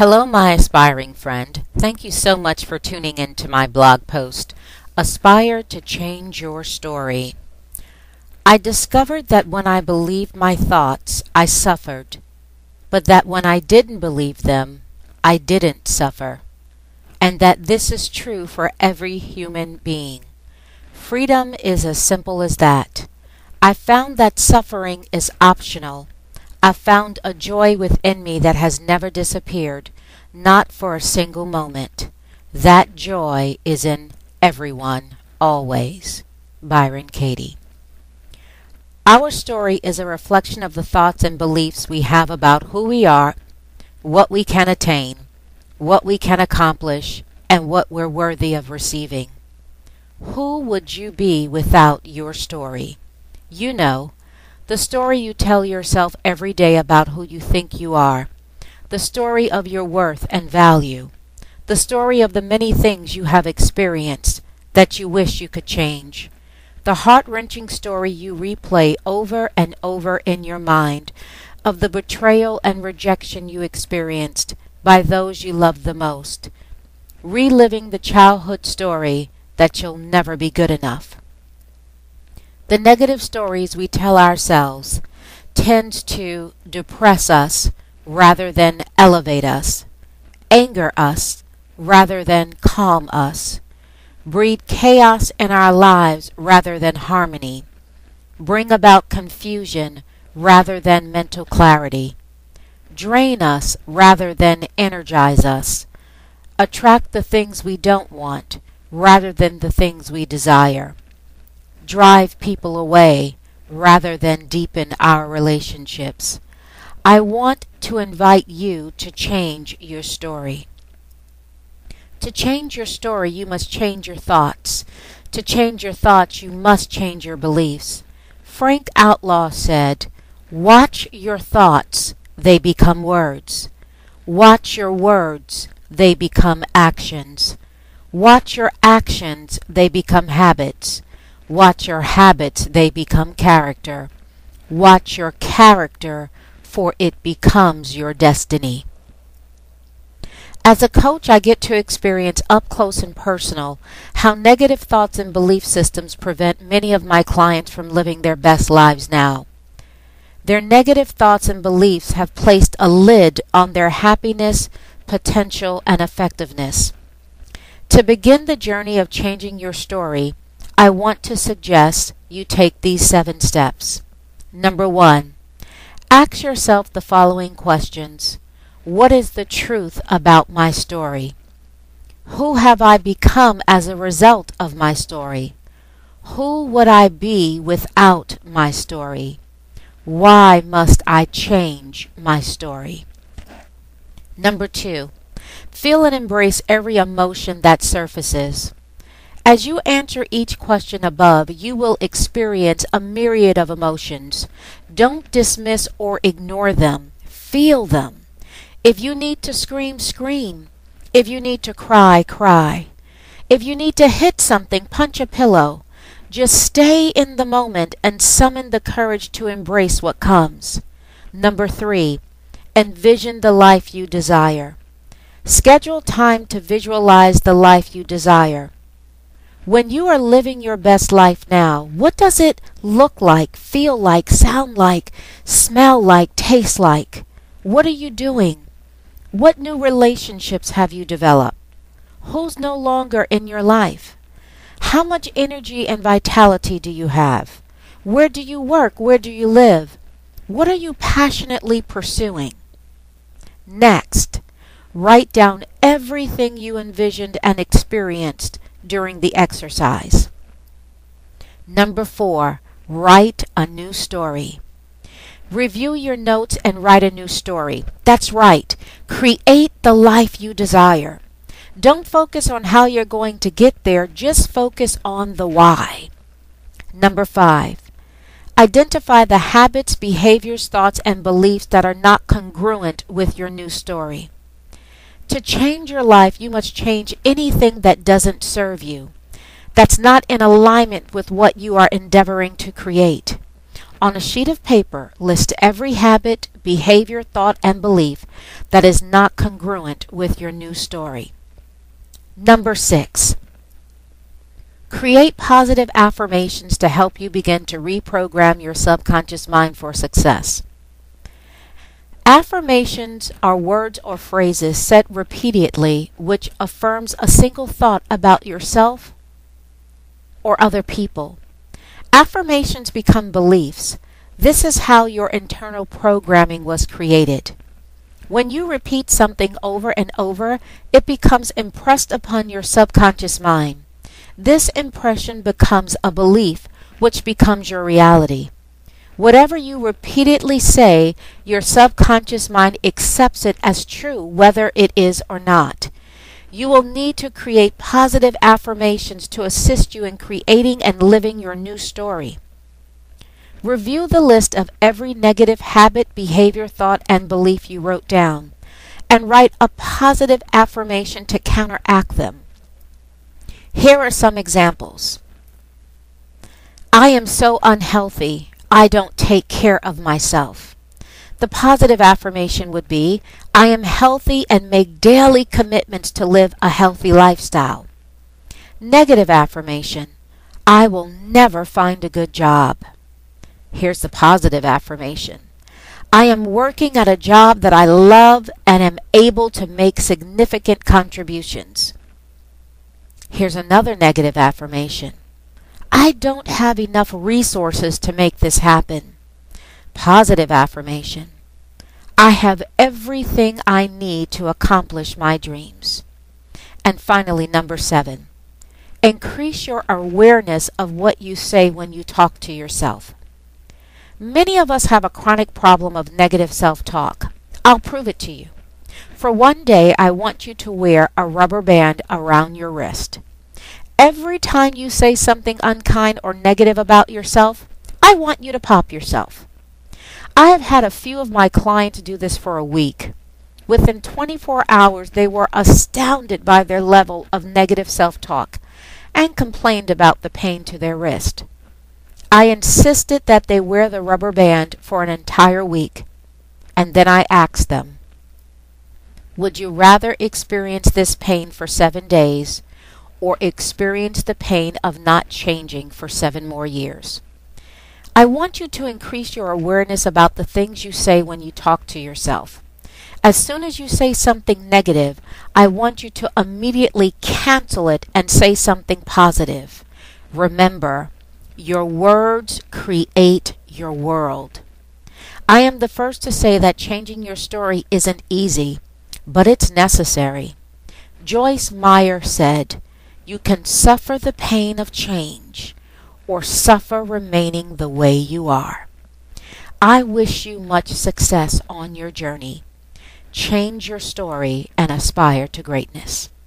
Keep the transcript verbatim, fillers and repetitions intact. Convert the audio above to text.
Hello, my aspiring friend. Thank you so much for tuning in to my blog post, Aspire to Change Your Story. I discovered that when I believed my thoughts, I suffered, but that when I didn't believe them, I didn't suffer, and that this is true for every human being. Freedom is as simple as that. I found that suffering is optional. I found a joy within me that has never disappeared, not for a single moment. That joy is in everyone, always. Byron Katie. Our story is a reflection of the thoughts and beliefs we have about who we are, what we can attain, what we can accomplish, and what we're worthy of receiving. Who would you be without your story? You know, the story you tell yourself every day about who you think you are, the story of your worth and value, the story of the many things you have experienced that you wish you could change, the heart-wrenching story you replay over and over in your mind of the betrayal and rejection you experienced by those you loved the most, reliving the childhood story that you'll never be good enough. The negative stories we tell ourselves tend to depress us rather than elevate us, anger us rather than calm us, breed chaos in our lives rather than harmony, bring about confusion rather than mental clarity, drain us rather than energize us, attract the things we don't want rather than the things we desire, drive people away rather than deepen our relationships. I want to invite you to change your story. To change your story, you must change your thoughts. To change your thoughts, you must change your beliefs. Frank Outlaw said, "Watch your thoughts, they become words. Watch your words, they become actions. Watch your actions, they become habits. Watch your habits, they become character. Watch your character, for it becomes your destiny." As a coach, I get to experience up close and personal how negative thoughts and belief systems prevent many of my clients from living their best lives now. Their negative thoughts and beliefs have placed a lid on their happiness, potential, and effectiveness. To begin the journey of changing your story, I want to suggest you take these seven steps. Number one, ask yourself the following questions. What is the truth about my story? Who have I become as a result of my story? Who would I be without my story? Why must I change my story? Number two, feel and embrace every emotion that surfaces. As you answer each question above, you will experience a myriad of emotions. Don't dismiss or ignore them. Feel them. If you need to scream, scream. If you need to cry, cry. If you need to hit something, punch a pillow. Just stay in the moment and summon the courage to embrace what comes. Number three, envision the life you desire. Schedule time to visualize the life you desire. When you are living your best life now, what does it look like, feel like, sound like, smell like, taste like? What are you doing? What new relationships have you developed? Who's no longer in your life? How much energy and vitality do you have? Where do you work? Where do you live? What are you passionately pursuing? Next, write down everything you envisioned and experienced during the exercise. Number four, write a new story. Review your notes and write a new story. That's right. Create the life you desire. Don't focus on how you're going to get there. Just focus on the why. Number five, identify the habits, behaviors, thoughts, and beliefs that are not congruent with your new story. To change your life, you must change anything that doesn't serve you, that's not in alignment with what you are endeavoring to create. On a sheet of paper, list every habit, behavior, thought, and belief that is not congruent with your new story. Number six, create positive affirmations to help you begin to reprogram your subconscious mind for success. Affirmations are words or phrases said repeatedly which affirms a single thought about yourself or other people. Affirmations become beliefs. This is how your internal programming was created. When you repeat something over and over, it becomes impressed upon your subconscious mind. This impression becomes a belief, which becomes your reality. Whatever you repeatedly say, your subconscious mind accepts it as true, whether it is or not. You will need to create positive affirmations to assist you in creating and living your new story. Review the list of every negative habit, behavior, thought, and belief you wrote down, and write a positive affirmation to counteract them. Here are some examples. I am so unhealthy. I don't take care of myself. The positive affirmation would be, I am healthy and make daily commitments to live a healthy lifestyle. Negative affirmation, I will never find a good job. Here's the positive affirmation. I am working at a job that I love and am able to make significant contributions. Here's another negative affirmation. I don't have enough resources to make this happen. Positive affirmation. I have everything I need to accomplish my dreams. And finally, number seven. Increase your awareness of what you say when you talk to yourself. Many of us have a chronic problem of negative self-talk. I'll prove it to you. For one day, I want you to wear a rubber band around your wrist. Every time you say something unkind or negative about yourself, I want you to pop yourself. I have had a few of my clients do this for a week. Within twenty-four hours, they were astounded by their level of negative self-talk and complained about the pain to their wrist. I insisted that they wear the rubber band for an entire week, and then I asked them, would you rather experience this pain for seven days or experience the pain of not changing for seven more years? I want you to increase your awareness about the things you say when you talk to yourself. As soon as you say something negative, I want you to immediately cancel it and say something positive. Remember, your words create your world. I am the first to say that changing your story isn't easy, but it's necessary. Joyce Meyer said, you can suffer the pain of change or suffer remaining the way you are. I wish you much success on your journey. Change your story and aspire to greatness.